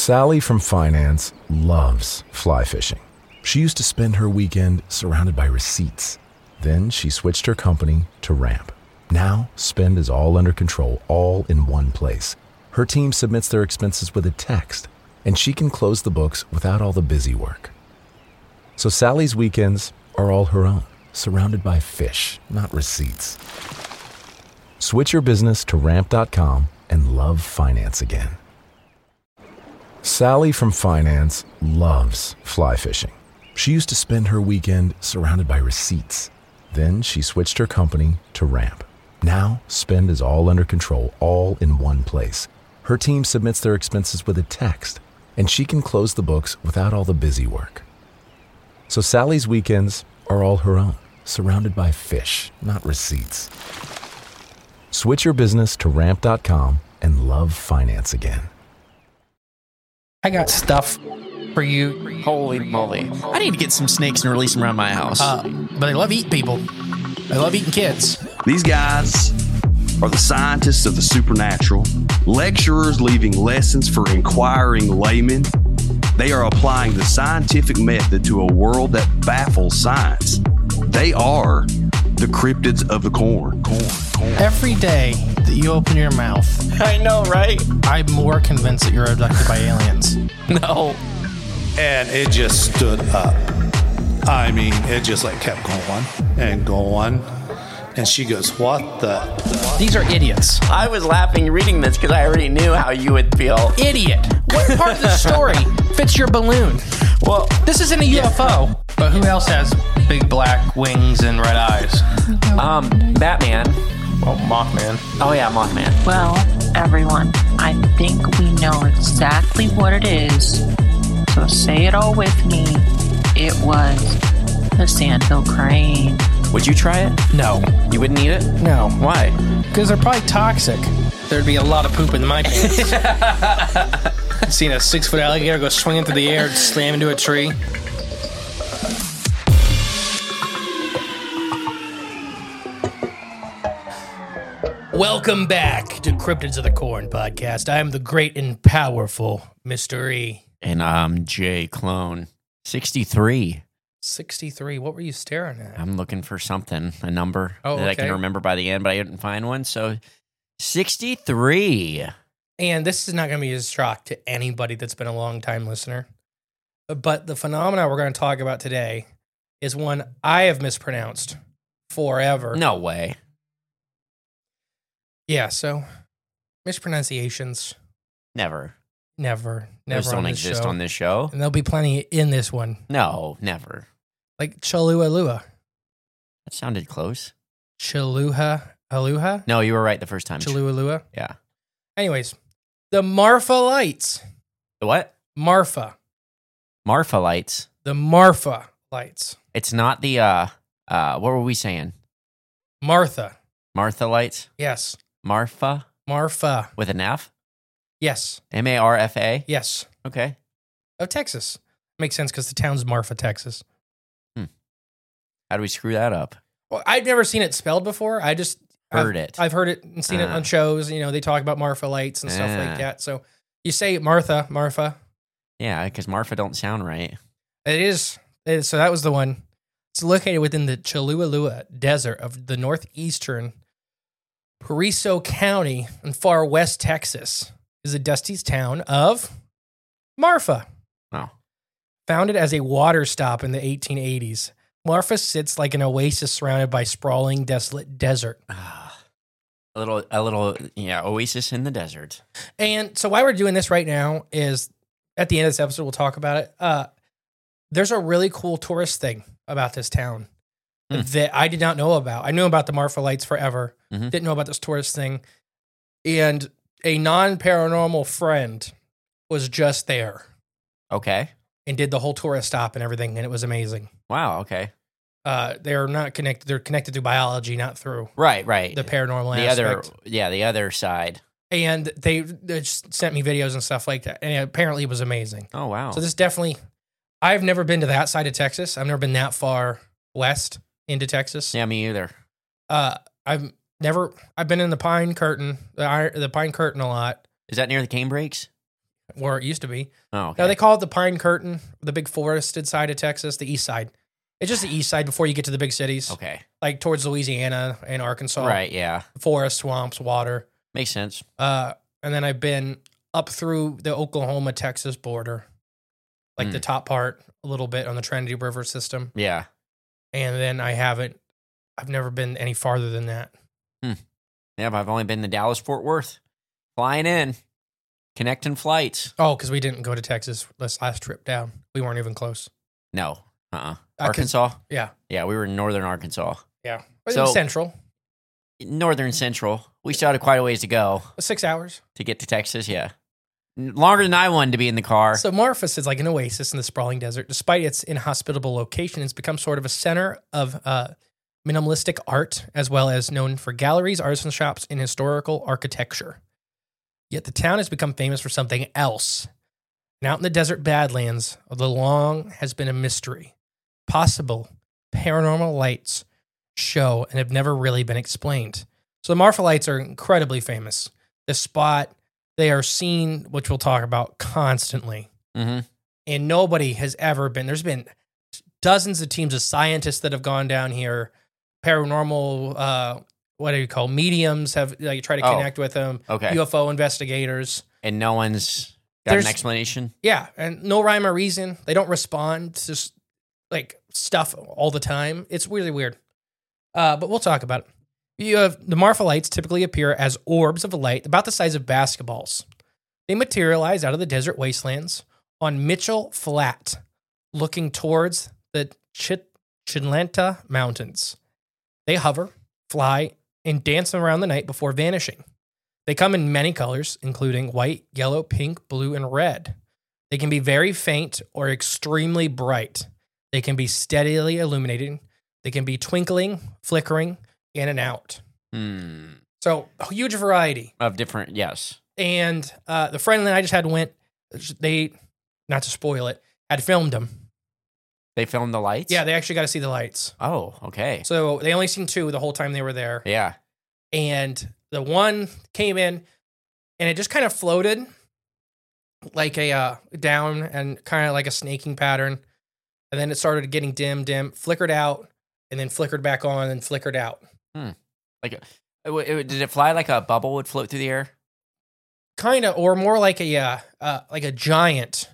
Sally from finance loves fly fishing. She used to spend her weekend surrounded by receipts. Then she switched her company to Ramp. Now, spend is all under control, all in one place. Her team submits their expenses with a text, and she can close the books without all the busy work. So Sally's weekends are all her own, surrounded by fish, not receipts. Switch your business to Ramp.com and love finance again. Sally from finance loves fly fishing. She used to spend her weekend surrounded by receipts. Then she switched her company to Ramp. Now, spend is all under control, all in one place. Her team submits their expenses with a text, and she can close the books without all the busy work. So Sally's weekends are all her own, surrounded by fish, not receipts. Switch your business to Ramp.com and love finance again. I got stuff for you. Holy moly. I need to get some snakes and release them around my house. But they love eating people. They love eating kids. These guys are the scientists of the supernatural, lecturers leaving lessons for inquiring laymen. They are applying the scientific method to a world that baffles science. They are the cryptids of the corn. Every day that you open your mouth, I know, right? I'm more convinced that you're abducted by aliens. No. And it just stood up. I mean, it just like kept going and going. And she goes, what the? These are idiots. I was laughing reading this because I already knew how you would feel. Idiot. What part of the story fits your balloon? Well, This isn't a UFO. But who else has big black wings and red eyes? Batman. Well, Mothman. Oh yeah, Mothman. Well, everyone, I think we know exactly what it is. So say it all with me. It was the Sandhill Crane. Would you try it? No. You wouldn't eat it? No. Why? Because they're probably toxic. There'd be a lot of poop in my pants. Seen a 6-foot alligator go swinging through the air and slam into a tree. Welcome back to Cryptids of the Corn podcast. I am the great and powerful Mr. E. And I'm Jay Clone. 63. 63. What were you staring at? I'm looking for something, a number Oh, that I okay. can remember by the end, but I didn't find one. So 63. And this is not going to be a shock to anybody that's been a long-time listener. But the phenomena we're going to talk about today is one I have mispronounced forever. No way. Yeah, so mispronunciations, Never. never Those on don't this exist show. on this show. And there'll be plenty in this one. No, never. Like Cholua-Lua. That sounded close. Cholua-Aluha? No, you were right the first time. Cholua-Lua? Yeah. Anyways, the Marfa lights. The what? Marfa. Marfa lights. The Marfa lights. It's not the, what were we saying? Martha. Martha lights? Yes. Marfa? Marfa. With an F? Yes. M-A-R-F-A? Yes. Okay. Of Texas. Makes sense because the town's Marfa, Texas. How do we screw that up? Well, I've never seen it spelled before. I've heard it and seen it on shows. You know, they talk about Marfa lights and stuff like that. So you say Marfa. Yeah, because Marfa don't sound right. It is. So that was the one. It's located within the Cholua-Lua Desert of the northeastern Paraiso County in far west Texas. Is the Dusty's town of Marfa. Oh. Founded as a water stop in the 1880s, Marfa sits like an oasis surrounded by sprawling, desolate desert. A little, oasis in the desert. And so why we're doing this right now is at the end of this episode, we'll talk about it. There's a really cool tourist thing about this town that I did not know about. I knew about the Marfa lights forever. Mm-hmm. Didn't know about this tourist thing. And a non-paranormal friend was just there Okay. and did the whole tourist stop and everything, and it was amazing. Wow, okay. They're not connected. They're connected to biology, not through Right. the paranormal The aspect. the other side. And they just sent me videos and stuff like that. And apparently it was amazing. Oh, wow. So this definitely, I've never been to that side of Texas. I've never been that far west into Texas. Yeah, me either. I've been in the Pine Curtain, the Pine Curtain a lot. Is that near the cane breaks? where it used to be. Oh, okay. Now they call it the Pine Curtain, the big forested side of Texas, the east side. It's just the east side before you get to the big cities. Okay. Like towards Louisiana and Arkansas. Right, yeah. Forest, swamps, water. Makes sense. And then I've been up through the Oklahoma-Texas border, like the top part, a little bit on the Trinity River system. Yeah. And then I've never been any farther than that. Yeah, but I've only been to Dallas-Fort Worth. Flying in. Connecting flights. Oh, because we didn't go to Texas this last trip down. We weren't even close. No. Arkansas? Yeah. Yeah, we were in northern Arkansas. Yeah. So- Central. Northern Central. We still had quite a ways to go 6 hours. to get to Texas, yeah. Longer than I wanted to be in the car. So Marfus is like an oasis in the sprawling desert. Despite its inhospitable location, it's become sort of a center of minimalistic art, as well as known for galleries, artisan shops, and historical architecture. Yet the town has become famous for something else. And out in the desert badlands, the long has been a mystery. Possible paranormal lights show and have never really been explained. So the Marfa lights are incredibly famous. This spot, they are seen, which we'll talk about, constantly. Mm-hmm. And nobody has ever been. There's been dozens of teams of scientists that have gone down here. Paranormal, what do you call mediums have like tried to connect with them. Okay. UFO investigators. And no one's got an explanation? Yeah, and no rhyme or reason. They don't respond to just like stuff all the time. It's really weird. But we'll talk about it. You have the Marfa lights typically appear as orbs of light about the size of basketballs. They materialize out of the desert wastelands on Mitchell Flat, looking towards the Chitlanta Mountains. They hover, fly, and dance around the night before vanishing. They come in many colors, including white, yellow, pink, blue, and red. They can be very faint or extremely bright. They can be steadily illuminating. They can be twinkling, flickering, in and out. So a huge variety Of different, yes. And the friend that I just had went, they, not to spoil it, had filmed them. They filmed the lights? Yeah, they actually got to see the lights. Oh, okay. So they only seen 2 the whole time they were there. Yeah. And the one came in and it just kind of floated like a down and kind of like a snaking pattern. And then it started getting dim, flickered out, and then flickered back on and flickered out. Like, did it fly like a bubble would float through the air? Kind of, or more like a giant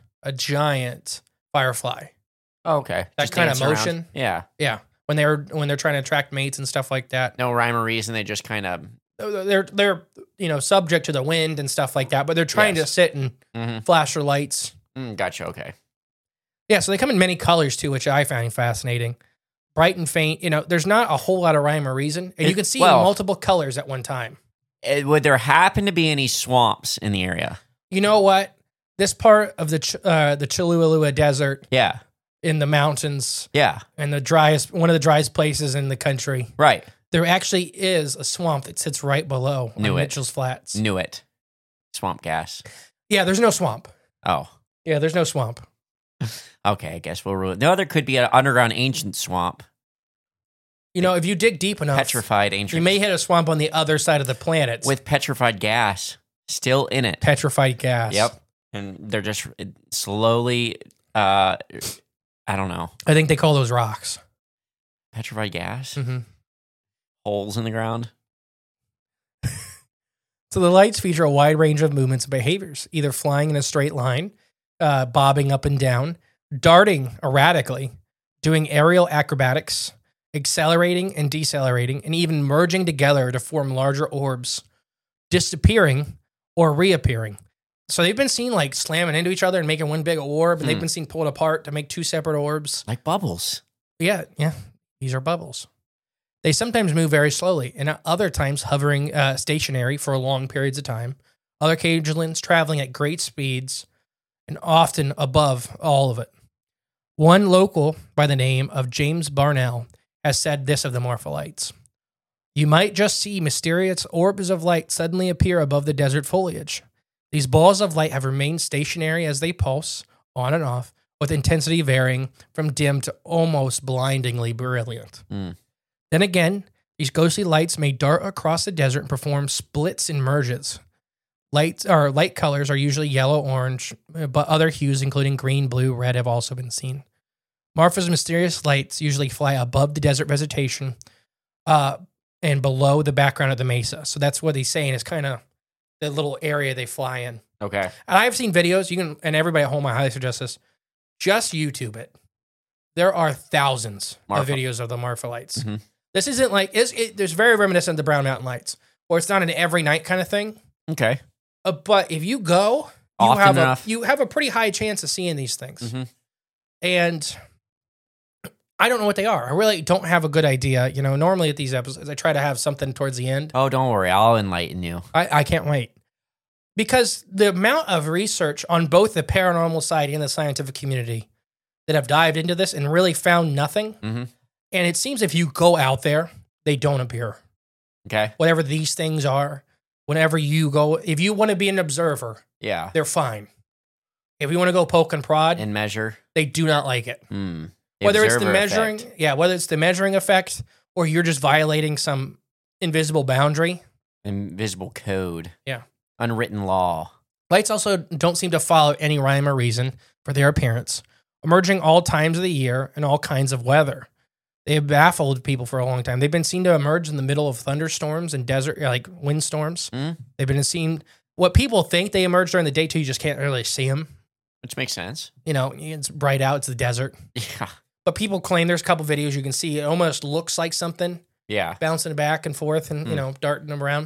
firefly. Oh, okay. That Just kind of dance around. motion. Yeah. Yeah, when they're trying to attract mates and stuff like that. No rhyme or reason. They just kind of... They're subject to the wind and stuff like that, but they're trying to sit and flash their lights. Gotcha. Okay. Yeah, so they come in many colors too, which I find fascinating. Bright and faint. There's not a whole lot of rhyme or reason, and you can see multiple colors at one time. Would there happen to be any swamps in the area? You know what? This part of the Chihuahua Desert, Yeah. in the mountains, Yeah. and one of the driest places in the country. Right. There actually is a swamp that sits right below on Mitchell's Flats. Knew it. Swamp gas. Yeah, there's no swamp. Oh. Yeah, there's no swamp. Okay, I guess we'll rule it. No, there could be an underground ancient swamp. If you dig deep enough, Petrified ancient. you may hit a swamp on the other side of the planet. With petrified gas still in it. petrified gas. Yep. And they're just slowly, I don't know. I think they call those rocks. Petrified gas? Mm-hmm. Holes in the ground? So the lights feature a wide range of movements and behaviors, either flying in a straight line, bobbing up and down, darting erratically, doing aerial acrobatics, accelerating and decelerating, and even merging together to form larger orbs, disappearing or reappearing. So they've been seen like slamming into each other and making one big orb, and they've been seen pulled apart to make 2 separate orbs. Like bubbles. Yeah. These are bubbles. They sometimes move very slowly, and at other times hovering stationary for long periods of time. Other occasions traveling at great speeds, and often above all of it. One local by the name of James Barnell has said this of the Marfa lights. You might just see mysterious orbs of light suddenly appear above the desert foliage. These balls of light have remained stationary as they pulse, on and off, with intensity varying from dim to almost blindingly brilliant. Then again, these ghostly lights may dart across the desert and perform splits and merges, Light colors are usually yellow, orange, but other hues, including green, blue, red, have also been seen. Marfa's mysterious lights usually fly above the desert vegetation and below the background of the mesa. So that's what he's saying is kind of the little area they fly in. Okay. And I've seen videos, and everybody at home, I highly suggest this. Just YouTube it. There are thousands of videos of the Marfa lights. Mm-hmm. This isn't like, there's very reminiscent of the Brown Mountain lights, or it's not an every night kind of thing. Okay. But if you go, you have a pretty high chance of seeing these things. Mm-hmm. And I don't know what they are. I really don't have a good idea. Normally at these episodes, I try to have something towards the end. Oh, don't worry. I'll enlighten you. I can't wait. Because the amount of research on both the paranormal side and the scientific community that have dived into this and really found nothing. Mm-hmm. And it seems if you go out there, they don't appear. Okay. Whatever these things are, whenever you go, if you want to be an observer, Yeah. they're fine. If you want to go poke and prod And measure. they do not like it. The Whether it's the observer measuring, effect. whether it's the measuring effect or you're just violating some invisible boundary. Invisible code. Yeah. Unwritten law. Lights also don't seem to follow any rhyme or reason for their appearance, emerging all times of the year and all kinds of weather. They have baffled people for a long time. They've been seen to emerge in the middle of thunderstorms and desert, like windstorms. Mm. They've been seen, what people think they emerge during the day too, you just can't really see them. Which makes sense. It's bright out, it's the desert. Yeah. But people claim there's a couple videos you can see, it almost looks like something Yeah. bouncing back and forth and, darting around.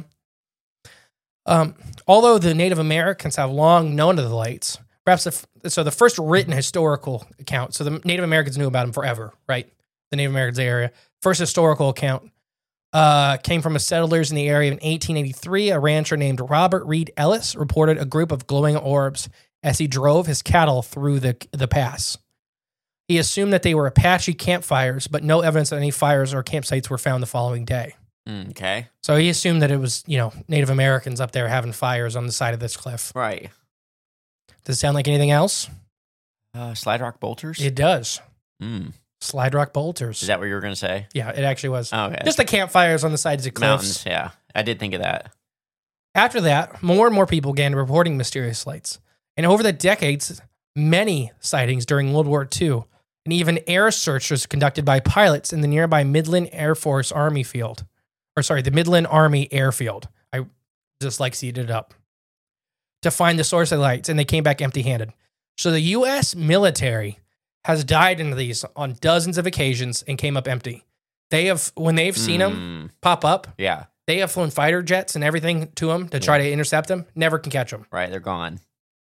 Although the Native Americans have long known of the lights, perhaps the first written historical account, so the Native Americans knew about them forever, right? The Native Americans area. First historical account came from settlers in the area in 1883. A rancher named Robert Reed Ellis reported a group of glowing orbs as he drove his cattle through the pass. He assumed that they were Apache campfires, but no evidence that any fires or campsites were found the following day. Okay. So he assumed that it was, Native Americans up there having fires on the side of this cliff. Right. Does it sound like anything else? Slide rock bolters? It does. Mm. Slide rock bolters. Is that what you were going to say? Yeah, it actually was. Oh, okay. Just the campfires on the sides of cliffs. Mountains, yeah. I did think of that. After that, more and more people began reporting mysterious lights. And over the decades, many sightings during World War II, and even air searches conducted by pilots in the nearby Midland Army Airfield. I dyslexiated it up. To find the source of the lights, and they came back empty-handed. So the U.S. military has dived into these on dozens of occasions and came up empty. When they've seen them pop up, Yeah. they have flown fighter jets and everything to them to try to intercept them. Never can catch them. Right, they're gone.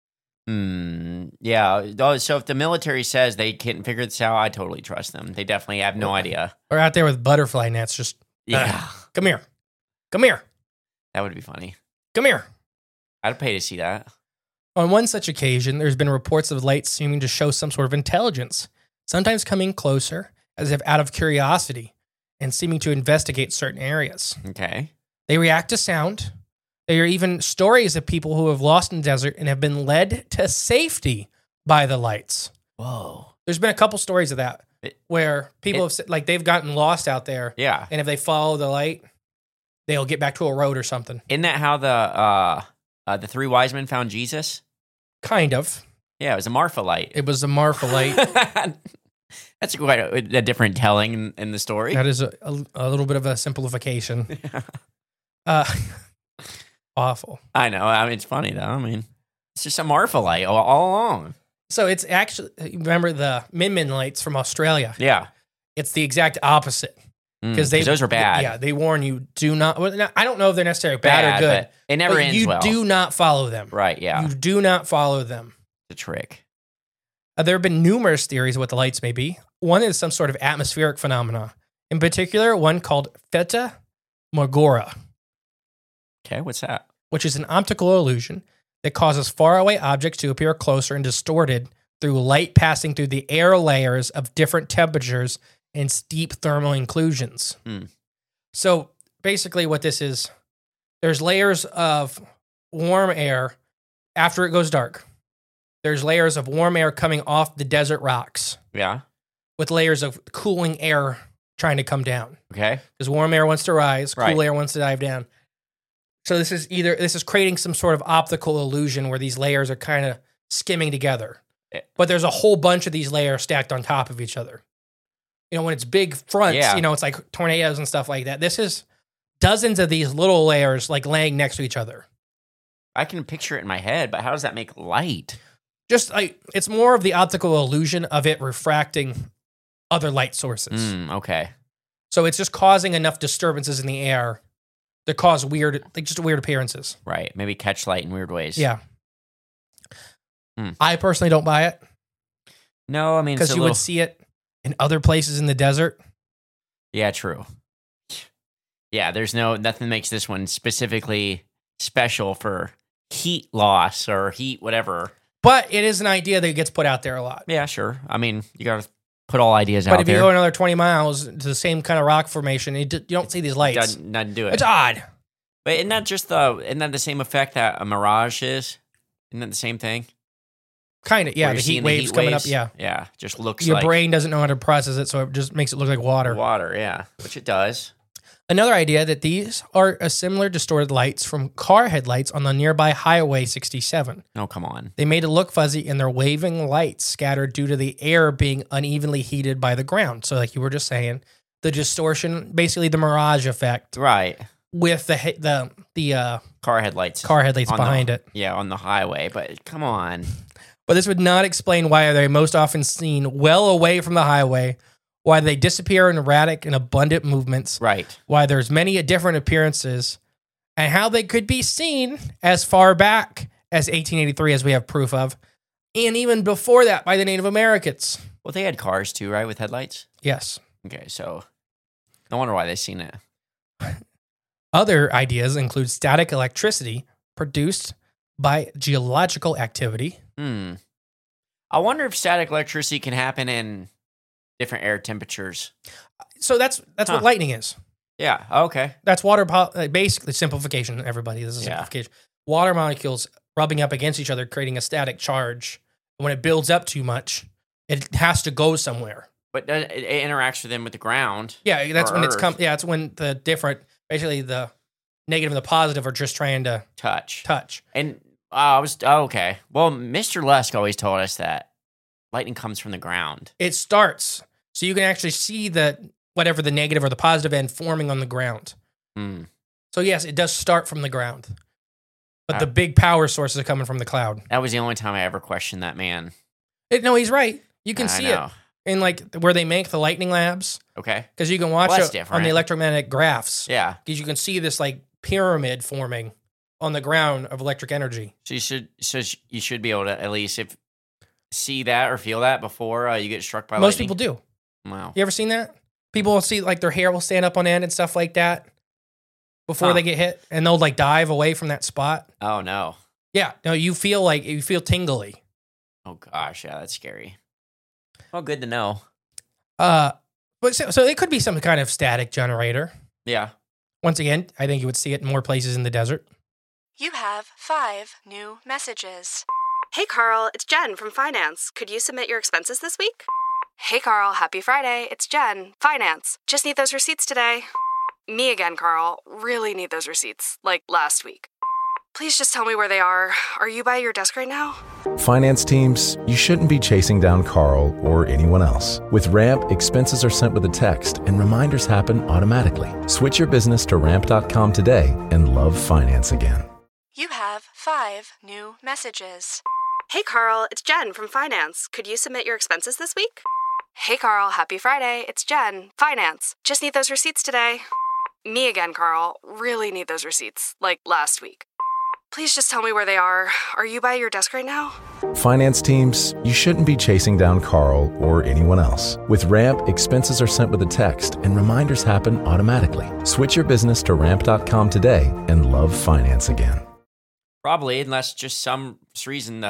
Yeah. So if the military says they can't figure this out, I totally trust them. They definitely have no idea. Or out there with butterfly nets, just come here, That would be funny. come here. I'd pay to see that. On one such occasion, there's been reports of lights seeming to show some sort of intelligence, sometimes coming closer as if out of curiosity and seeming to investigate certain areas. Okay. They react to sound. There are even stories of people who have lost in the desert and have been led to safety by the lights. Whoa. There's been a couple stories of that where people have said, like, they've gotten lost out there. Yeah. And if they follow the light, they'll get back to a road or something. Isn't that how the three wise men found Jesus? Kind of. Yeah, it was a Marfa light. It was a Marfa light. That's quite a different telling in the story. That is a little bit of a simplification. Awful. I know. I mean, it's funny, though. I mean, it's just a Marfa light all along. So it's actually, remember the Min Min lights from Australia? Yeah. It's the exact opposite. Because those are bad. Yeah, they warn you, do not, well, now, I don't know if they're necessarily bad or good. But it never ends well. You do not follow them. Right, yeah. You do not follow them. The trick. There have been numerous theories of what the lights may be. One is some sort of atmospheric phenomena. In particular, one called Fata Morgora, Okay, what's that? which is an optical illusion that causes faraway objects to appear closer and distorted through light passing through the air layers of different temperatures and steep thermal inclusions. So basically what this is, there's layers of warm air after it goes dark. There's layers of warm air coming off the desert rocks Yeah. with layers of cooling air trying to come down. Okay. Because warm air wants to rise, cool Right. air wants to dive down. So this is creating some sort of optical illusion where these layers are kind of skimming together. But there's a whole bunch of these layers stacked on top of each other. When it's big fronts, it's like tornadoes and stuff like that. This is dozens of these little layers like laying next to each other. I can picture it in my head, but how does that make light? Just like it's more of the optical illusion of it refracting other light sources. Okay. So it's just causing enough disturbances in the air to cause weird appearances. Right. Maybe catch light in weird ways. Yeah. I personally don't buy it. No, I mean, because you would see it in other places in the desert. Yeah, true. Yeah, there's nothing makes this one specifically special for heat loss or heat whatever. But it is an idea that gets put out there a lot. Yeah, sure. I mean, you got to put all ideas out there. But if you go another 20 miles to the same kind of rock formation, you don't see these lights. Doesn't do it. It's odd. But isn't that the same effect that a mirage is? Isn't that the same thing? Kind of, yeah. The heat waves coming up, yeah. Yeah, just looks Your brain doesn't know how to process it, so it just makes it look like water. Water, yeah, which it does. Another idea that these are a similar distorted lights from car headlights on the nearby Highway 67. Oh, come on. They made it look fuzzy, and they're waving lights scattered due to the air being unevenly heated by the ground. So like you were just saying, the distortion, basically the mirage effect. Right. With the car headlights. Car headlights behind it. Yeah, on the highway, but come on. But this would not explain why they're most often seen well away from the highway, why they disappear in erratic and abundant movements, right? Why there's many different appearances, and how they could be seen as far back as 1883, as we have proof of, and even before that by the Native Americans. Well, they had cars too, right, with headlights? Yes. Okay, so no wonder why they've seen it. Other ideas include static electricity produced by geological activity. I wonder if static electricity can happen in different air temperatures. So that's what lightning is. Yeah. Okay. That's water. Basically, simplification. Everybody, this is simplification. Water molecules rubbing up against each other, creating a static charge. When it builds up too much, it has to go somewhere. But it interacts with them with the ground. Yeah, that's when it's when the different, basically the negative and the positive are just trying to touch. And okay. Well, Mr. Lusk always told us that lightning comes from the ground. It starts, so you can actually see whatever the negative or the positive end forming on the ground. So yes, it does start from the ground, but the big power sources are coming from the cloud. That was the only time I ever questioned that man. No, he's right. You can see it in like where they make the lightning labs. Okay, because you can watch it on the electromagnetic graphs. Yeah, because you can see this like pyramid forming on the ground of electric energy. So you should be able to at least see that or feel that before you get struck by lightning. Most people do. Wow. You ever seen that? People will see like their hair will stand up on end and stuff like that before they get hit, and they'll like dive away from that spot. Oh no. Yeah. No, you feel tingly. Oh gosh, yeah, that's scary. Well, good to know. But so it could be some kind of static generator. Yeah. Once again, I think you would see it in more places in the desert. You have 5 new messages. Hey, Carl, it's Jen from Finance. Could you submit your expenses this week? Hey, Carl, happy Friday. It's Jen, Finance. Just need those receipts today. Me again, Carl. Really need those receipts, like last week. Please just tell me where they are. Are you by your desk right now? Finance teams, you shouldn't be chasing down Carl or anyone else. With Ramp, expenses are sent with a text and reminders happen automatically. Switch your business to ramp.com today and love finance again. You have 5 new messages. Hey, Carl, it's Jen from Finance. Could you submit your expenses this week? Hey, Carl, happy Friday. It's Jen, Finance. Just need those receipts today. Me again, Carl. Really need those receipts, like last week. Please just tell me where they are. Are you by your desk right now? Finance teams, you shouldn't be chasing down Carl or anyone else. With Ramp, expenses are sent with a text and reminders happen automatically. Switch your business to ramp.com today and love finance again. Probably, unless just some reason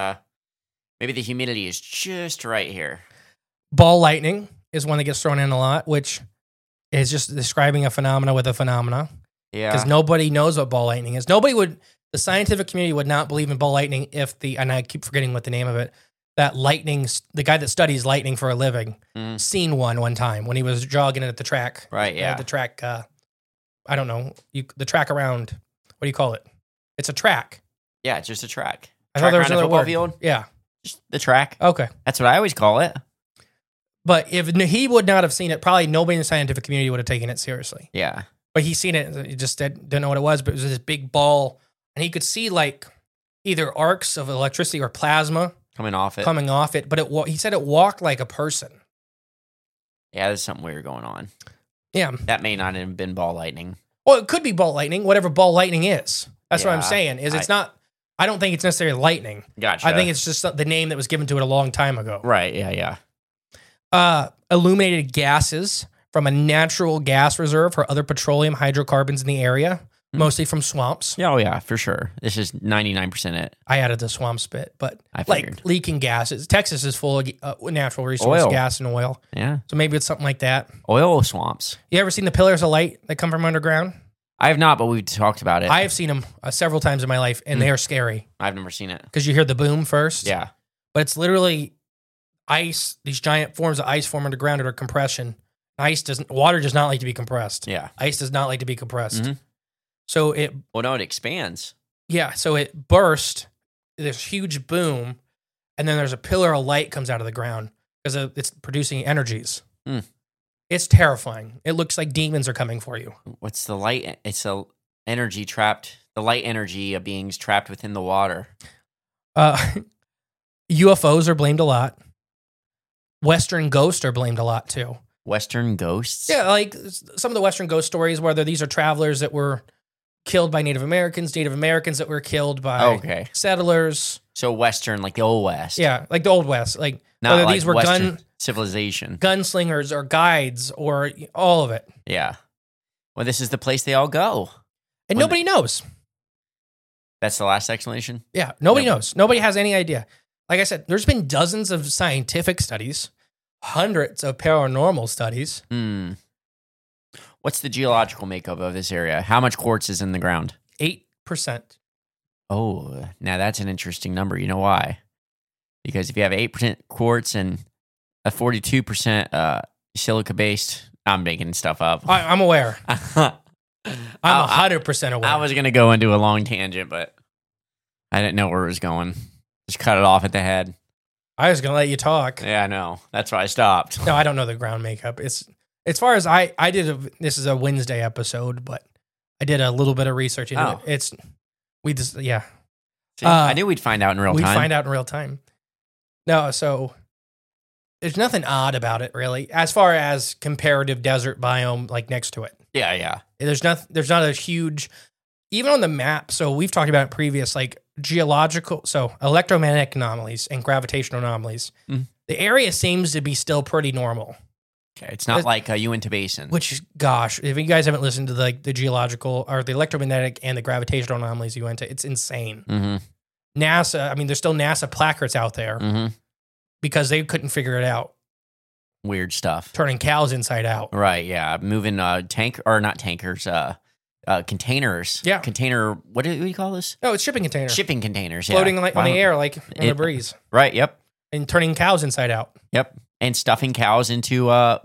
maybe the humidity is just right here. Ball lightning is one that gets thrown in a lot, which is just describing a phenomena with a phenomena. Yeah. Because nobody knows what ball lightning is. The scientific community would not believe in ball lightning if and I keep forgetting what the name of it, that the guy that studies lightning for a living, seen one time when he was jogging at the track. Right, yeah. The track, I don't know, the track around What do you call it? It's a track. Yeah, it's just a track. I Track thought there was around a another football word. field. Yeah. Just the track. Okay. That's what I always call it. But if he would not have seen it, probably nobody in the scientific community would have taken it seriously. Yeah. But he seen it. He just didn't know what it was. But it was this big ball, and he could see like either arcs of electricity or plasma Coming off it. coming off it. But he said it walked like a person. Yeah, there's something weird going on. Yeah. That may not have been ball lightning. Well, it could be ball lightning, whatever ball lightning is. That's what I'm Yeah, saying. It's not. I don't think it's necessarily lightning. Gotcha. I think it's just the name that was given to it a long time ago. Right. Yeah. Yeah. Illuminated gases from a natural gas reserve for other petroleum hydrocarbons in the area, mostly from swamps. Yeah. Oh, yeah, for sure. This is 99% it. I added the swamps bit, but I like figured. leaking gases. Texas is full of natural resource Oil. gas and oil. Yeah. So maybe it's something like that. Oil swamps. You ever seen the pillars of light that come from underground? I have not, but we've talked about it. I have seen them several times in my life, and they are scary I've never seen it. because you hear the boom first. Yeah. But it's literally ice, these giant forms of ice form underground under compression. Water does not like to be compressed. Yeah. Ice does not like to be compressed. Mhm. So Well, no, it expands. so it burst, this huge boom, and then there's a pillar of light comes out of the ground because it's producing energies. Hmm. It's terrifying. It looks like demons are coming for you. What's the light? It's a energy trapped. The light energy of beings trapped within the water. UFOs are blamed a lot. Western ghosts are blamed a lot too. Western ghosts? Yeah, like some of the Western ghost stories, whether these are travelers that were killed by Native Americans that were killed by Okay. settlers. So Western, like the Old West. Yeah, like the Old West. Like Not whether like these were Western civilization. gunslingers or guides or all of it. Yeah. Well, this is the place they all go. And When nobody knows. That's the last explanation? Yeah, nobody Yep. knows. Nobody has any idea. Like I said, there's been dozens of scientific studies, hundreds of paranormal studies. Hmm. What's the geological makeup of this area? How much quartz is in the ground? 8%. Oh, now that's an interesting number. You know why? Because if you have 8% quartz and a 42% silica-based, I'm making stuff up. I'm aware. I'm I 100% aware. was going to go into a long tangent, but I didn't know where it was going. Just cut it off at the head. I was going to let you talk. Yeah, I know. That's why I stopped. No, I don't know the ground makeup. It's as far as I did. This is a Wednesday episode, but I did a little bit of research into it. See, I knew we'd find out in real we'd time. find out in real time. No, so there's nothing odd about it really, as far as comparative desert biome like next to it. Yeah, yeah. There's not a huge, even on the map. So we've talked about it previous, like geological, so electromagnetic anomalies and gravitational anomalies. Mhm. The area seems to be still pretty normal. Okay, it's not like Uinta Basin. Which, gosh, if you guys haven't listened to the geological or the electromagnetic and the gravitational anomalies you went to, it's insane. Mm-hmm. NASA, I mean, there's still NASA placards out there Mm-hmm. because they couldn't figure it out, Weird stuff. turning cows inside out. Right, yeah. Moving not tankers, containers. Yeah. Container, what do you call this? No, it's shipping containers. Shipping containers, yeah. Floating on the Wow. air like in the It- breeze Right, yep. and turning cows inside out. Yep. And stuffing cows into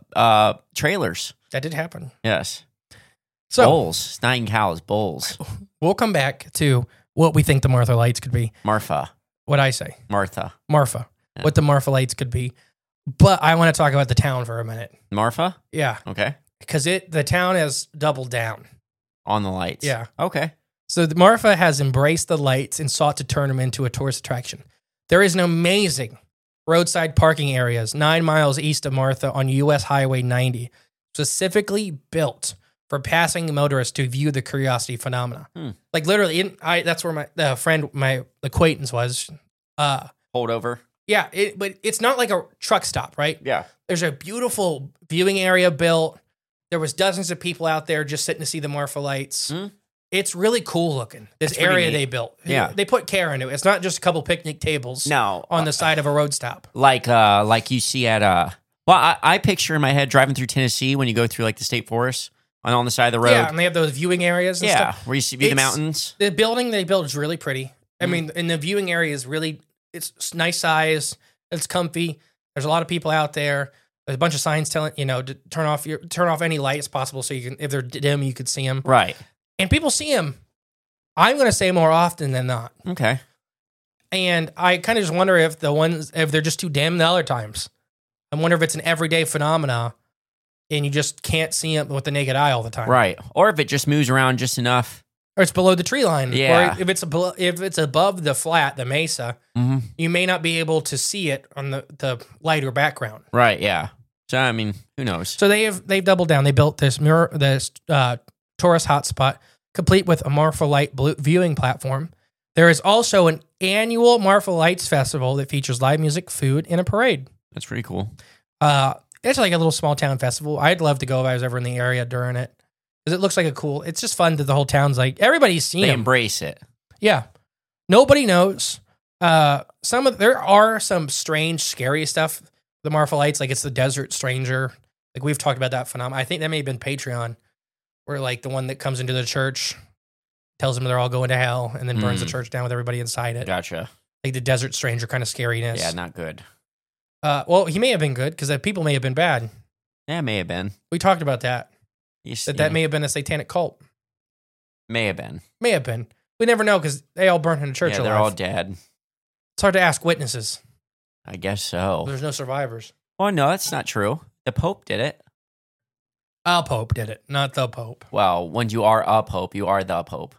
trailers. That did happen. Yes. So Bulls. It's not even cows, bulls. we'll come back to what we think the Martha Lights could be. Martha. What I say, Martha. Marfa. Yeah. What the Martha Lights could be. But I want to talk about the town for a minute. Marfa? Yeah, Okay. because the town has doubled down. On the lights. Yeah. Okay. So the Marfa has embraced the lights and sought to turn them into a tourist attraction. There is an amazing roadside parking areas 9 miles east of Martha on U.S. Highway 90, specifically built for passing motorists to view the curiosity phenomena. Like literally, that's where my acquaintance was. Hold over. Yeah, but it's not like a truck stop, right? Yeah. There's a beautiful viewing area built. There was dozens of people out there just sitting to see the Marfa lights. It's really cool looking. This That's pretty area neat. they built. Yeah. They put care into it. It's not just a couple picnic tables No. on the side of a road stop. Like you see at well, I picture in my head driving through Tennessee when you go through like the state forest on the side of the road. Yeah, and they have those viewing areas and Yeah, stuff. where you see the It's- mountains. The building they built is really pretty. I mean, and the viewing area is really, it's nice size. It's comfy. There's a lot of people out there. There's a bunch of signs telling, to turn off any lights possible so you can, if they're dim, you could see them. Right. And people see them I'm going to say more often than not. Okay. And I kind of just wonder if if they're just too dim the other times. I wonder if it's an everyday phenomena and you just can't see it with the naked eye all the time. Right. Or if it just moves around just enough. Or it's below the tree line. Yeah. Or if it's above the flat, the mesa, you may not be able to see it on the lighter background. Right, yeah. So, I mean, who knows? So they've doubled down. They built this tourist hotspot, complete with a Marfa Light viewing platform. There is also an annual Marfa Lights festival that features live music, food, and a parade. That's pretty cool. It's like a little small town festival. I'd love to go if I was ever in the area during it because it looks like it's just fun that the whole town's like everybody's seen They them. embrace it. Yeah, nobody knows. There are some strange, scary stuff. The Marfa Lights, like it's the Desert Stranger. Like we've talked about that phenomenon. I think that may have been Patreon, where like the one that comes into the church tells them they're all going to hell and then burns the church down with everybody inside it. Gotcha. Like the Desert Stranger kind of scariness. Yeah, not good. Well, he may have been good because the people may have been bad. Yeah, may have been. We talked about that. That may have been a satanic cult. May have been. May have been. We never know because they all burnt in a church Yeah, alive. they're all dead. It's hard to ask witnesses. I guess so. There's no survivors. Oh, no, that's not true. The Pope did it. Our Pope did it, not the Pope. Well, when you are a Pope, you are the Pope.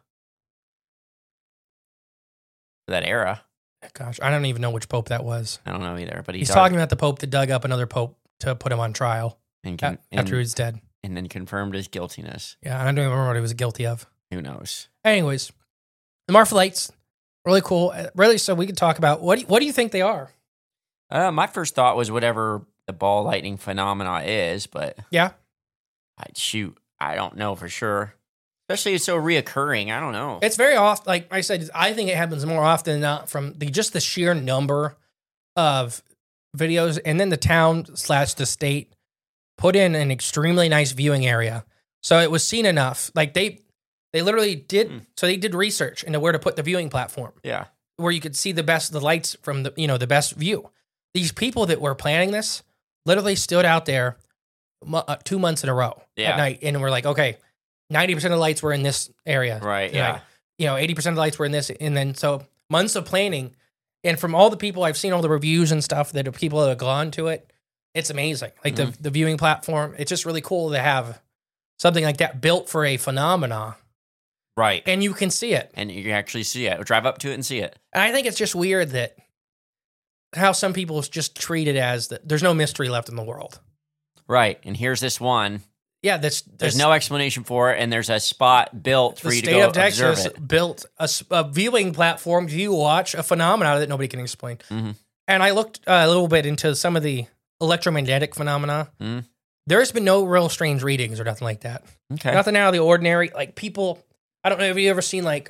For that era. Gosh, I don't even know which Pope that was. I don't know either, but he's talking about the Pope that dug up another Pope to put him on trial after he was dead. And then confirmed his guiltiness. Yeah, I don't even remember what he was guilty of. Who knows? Anyways, the Marfa Lights, really cool. Really, so we could talk about, what do you think they are? My first thought was whatever the ball lightning phenomena is, but yeah, I don't know for sure. Especially it's so reoccurring. I don't know. It's very often, like I said, I think it happens more often than not from just the sheer number of videos, and then the town/the state put in an extremely nice viewing area, so it was seen enough. Like they literally did. So they did research into where to put the viewing platform. Yeah, where you could see the lights from the best view. These people that were planning this literally stood out there 2 months in a row at night, and we're like, okay, 90% of the lights were in this area. Right, tonight. Yeah. 80% of the lights were in this. And then, so months of planning. And from all the people I've seen, all the reviews and stuff that people that have gone to it, it's amazing. Like the viewing platform, it's just really cool to have something like that built for a phenomena. Right. And you can see it. And you can actually see it. Or drive up to it and see it. And I think it's just weird that how some people just treat it as that there's no mystery left in the world. Right. And here's this one. Yeah, there's no explanation for it, and there's a spot built for you to go observe it. The state of Texas built a viewing platform to watch a phenomena that nobody can explain. Mm-hmm. And I looked a little bit into some of the electromagnetic phenomena. Mm-hmm. There's been no real strange readings or nothing like that. Okay. Nothing out of the ordinary. Like people, I don't know, have you ever seen like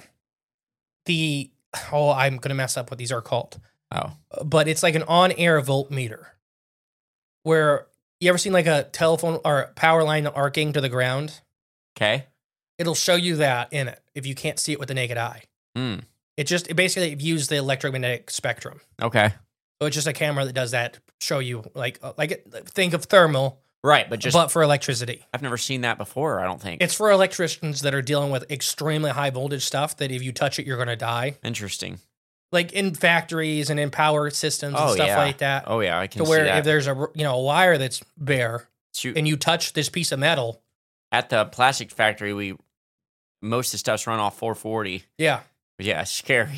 I'm going to mess up what these are called. Oh. But it's like an on-air voltmeter where... You ever seen like a telephone or a power line arcing to the ground? Okay. It'll show you that in it if you can't see it with the naked eye. Mm. It basically views the electromagnetic spectrum. Okay. So it's just a camera that does that to show you think of thermal. Right, but for electricity. I've never seen that before, I don't think. It's for electricians that are dealing with extremely high voltage stuff that if you touch it, you're going to die. Interesting. Like in factories and in power systems and stuff like that. Oh yeah, I can see that. To where if there's a wire that's bare and you touch this piece of metal. At the plastic factory, most of the stuff's run off 440. Yeah. Yeah, scary.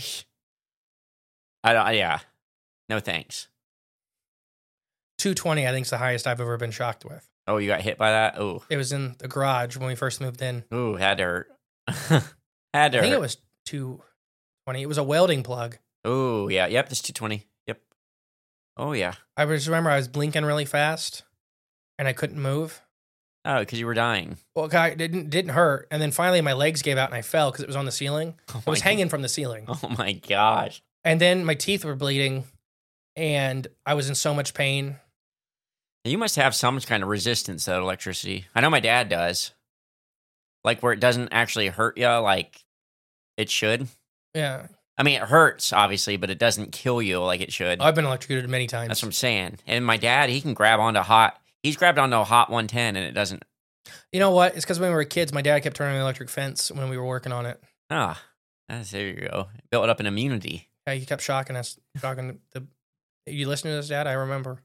No thanks. 220, I think, is the highest I've ever been shocked with. Oh, you got hit by that? Oh. It was in the garage when we first moved in. Ooh, had to hurt. I think it was 220. It was a welding plug. Oh, yeah. Yep, this 220. Yep. Oh, yeah. I just remember I was blinking really fast, and I couldn't move. Oh, because you were dying. Well, it didn't hurt. And then finally my legs gave out and I fell because it was on the ceiling. It was hanging from the ceiling. Oh, my gosh. And then my teeth were bleeding, and I was in so much pain. You must have some kind of resistance to electricity. I know my dad does. Like where it doesn't actually hurt you like it should. Yeah. I mean, it hurts, obviously, but it doesn't kill you like it should. I've been electrocuted many times. That's what I'm saying. And my dad, he can grab onto he's grabbed onto a hot 110 and it doesn't. You know what? It's because when we were kids, my dad kept turning on the electric fence when we were working on it. Ah. There you go. Built up an immunity. Yeah, he kept shocking us. You listening to this, Dad? I remember.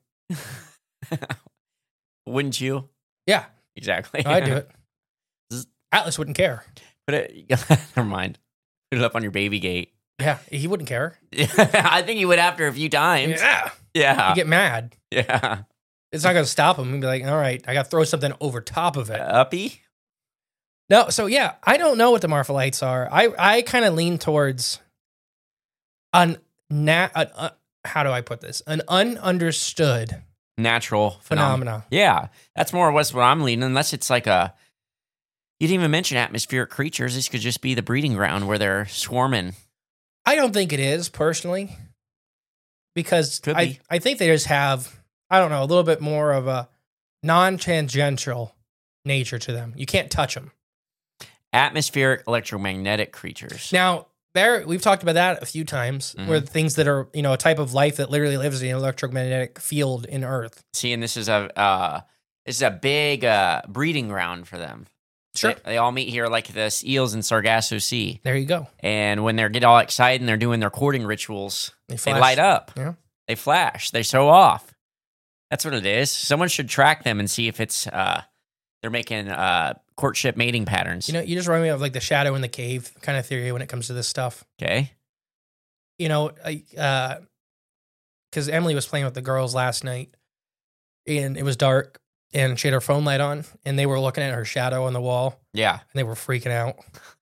Wouldn't you? Yeah. Exactly. I'd do it. Atlas wouldn't care. Put it. Never mind. Put it up on your baby gate. Yeah, he wouldn't care. I think he would after a few times. Yeah. Yeah. He'd get mad. Yeah. It's not going to stop him. He'd be like, all right, I got to throw something over top of it. Uppy? No, so yeah, I don't know what the Marfa lights are. I kind of lean towards how do I put this? An ununderstood Natural phenomena. Yeah. That's more or less what I'm leaning, unless it's like you didn't even mention atmospheric creatures. This could just be the breeding ground where they're swarming. I don't think it is, personally, because Could be. I think they just have, I don't know, a little bit more of a non-tangential nature to them. You can't touch them. Atmospheric electromagnetic creatures. Now, we've talked about that a few times, where things that are, a type of life that literally lives in an electromagnetic field in Earth. See, and this is a big breeding ground for them. Sure. They all meet here like the eels in Sargasso Sea. There you go. And when they get all excited and they're doing their courting rituals, they flash. light up. Yeah. They flash. They show off. That's what it is. Someone should track them and see if it's they're making courtship mating patterns. You just remind me of like the shadow in the cave kind of theory when it comes to this stuff. Okay. Because Emily was playing with the girls last night, and it was dark, and she had her phone light on, and they were looking at her shadow on the wall, Yeah. and they were freaking out.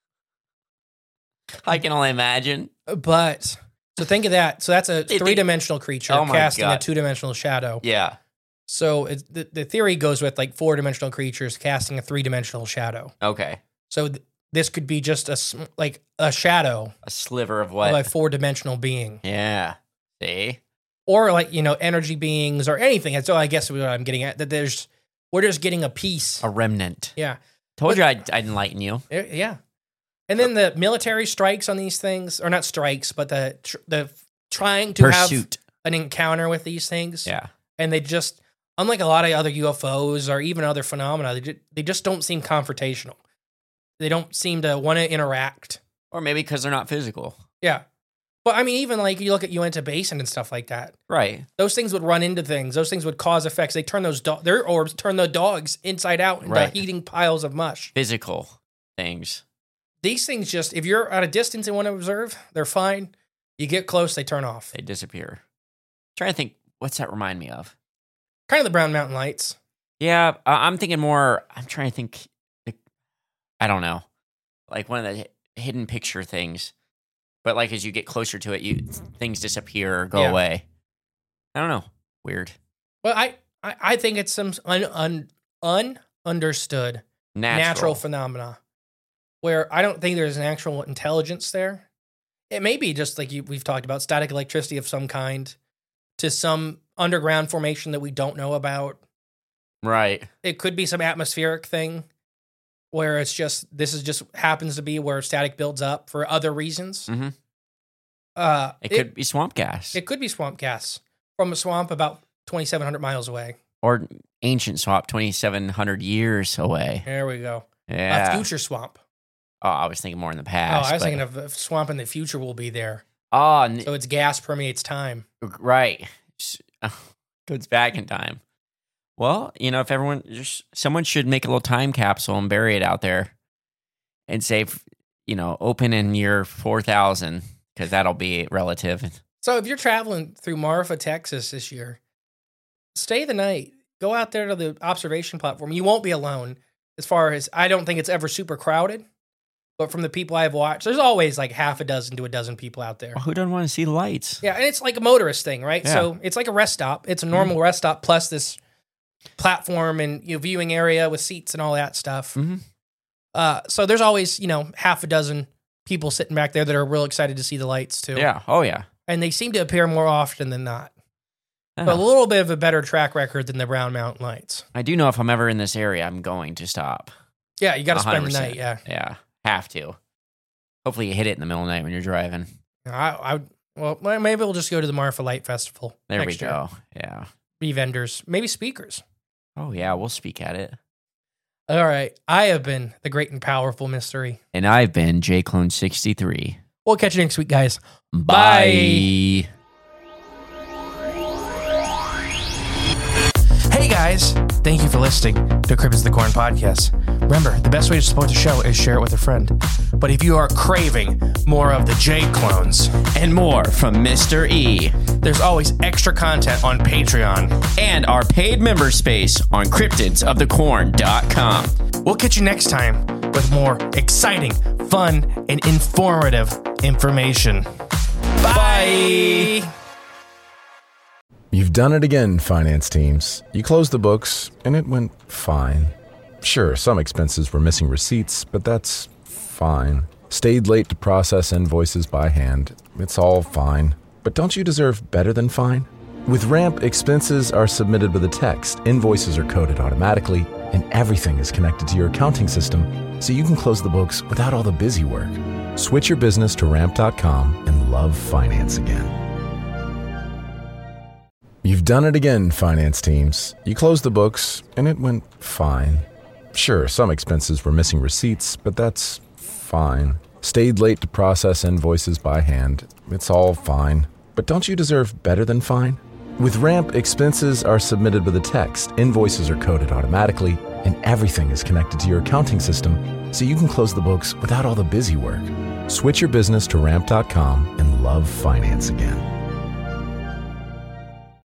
I can only imagine. But so think of that. So that's a three-dimensional creature Oh my casting God. a two-dimensional shadow. Yeah. So the theory goes with like four-dimensional creatures casting a three-dimensional shadow. Okay. So this could be just a shadow A sliver of of what? a four-dimensional being. Yeah. See? Or like, energy beings or anything. That's all I guess what I'm getting at. That we're just getting a piece. A remnant. Yeah. Told you I'd enlighten you. Yeah. And then the military strikes on these things, or not strikes, but the trying to Pursuit. have an encounter with these things. Yeah. And they just, unlike a lot of other UFOs or even other phenomena, they just don't seem confrontational. They don't seem to want to interact. Or maybe because they're not physical. Yeah. But I mean, even like you look at Uinta Basin and stuff like that. Right. Those things would run into things. Those things would cause effects. They turn their orbs turn the dogs inside out into Right. heating piles of mush. Physical things. These things just, if you're at a distance and want to observe, they're fine. You get close, they turn off. They disappear. Trying to think, what's that remind me of? Kind of the Brown Mountain Lights. Yeah, I'm thinking more, I'm trying to think, I don't know, like one of the hidden picture things. But like as you get closer to it, things disappear or go away. I don't know. Weird. Well, I think it's some ununderstood natural phenomena where I don't think there's an actual intelligence there. It may be just like we've talked about, static electricity of some kind to some underground formation that we don't know about. Right. It could be some atmospheric thing where it's just, happens to be where static builds up for other reasons. Mm-hmm. It could be swamp gas. It could be swamp gas from a swamp about 2,700 miles away. Or ancient swamp 2,700 years away. There we go. Yeah. A future swamp. Oh, I was thinking more in the past. I was thinking of a swamp in the future will be there. Oh, so its gas permeates time. Right. Goes back in time. Well, if someone should make a little time capsule and bury it out there and say, open in year 4000, because that'll be relative. So if you're traveling through Marfa, Texas this year, stay the night. Go out there to the observation platform. You won't be alone. As far as, I don't think it's ever super crowded. But from the people I've watched, there's always like half a dozen to a dozen people out there. Well, who doesn't want to see the lights? Yeah, and it's like a motorist thing, right? Yeah. So it's like a rest stop. It's a normal rest stop plus this platform and viewing area with seats and all that stuff. Mm-hmm. So there's always, half a dozen people sitting back there that are real excited to see the lights too. Yeah. Oh, yeah. And they seem to appear more often than not. Oh. But a little bit of a better track record than the Brown Mountain Lights. I do know if I'm ever in this area, I'm going to stop. Yeah, you got to spend the 100%. night, yeah. Yeah, have to. Hopefully you hit it in the middle of the night when you're driving. Well, maybe we'll just go to the Marfa Light Festival. There we next year. go. Yeah. Be vendors, maybe speakers. Oh, yeah, we'll speak at it. All right. I have been the great and powerful mystery. And I've been JClone63. We'll catch you next week, guys. Bye. Hey guys, thank you for listening to Crib is the Corn podcast. Remember, the best way to support the show is share it with a friend. But if you are craving more of the J clones And more from Mr. E. there's always extra content on Patreon. And our paid member space on cryptidsofthecorn.com. We'll catch you next time with more exciting, fun, and informative information. Bye. You've done it again, finance teams. You closed the books, and it went fine. Sure, some expenses were missing receipts, but that's fine. Stayed late to process invoices by hand. It's all fine. But don't you deserve better than fine? With Ramp, expenses are submitted with a text, invoices are coded automatically, and everything is connected to your accounting system, so you can close the books without all the busy work. Switch your business to Ramp.com and love finance again. You've done it again, finance teams. You closed the books, and it went fine. Sure, some expenses were missing receipts, but that's fine. Stayed late to process invoices by hand. It's all fine. But don't you deserve better than fine? With Ramp, expenses are submitted with a text, invoices are coded automatically, and everything is connected to your accounting system, so you can close the books without all the busy work. Switch your business to Ramp.com and love finance again.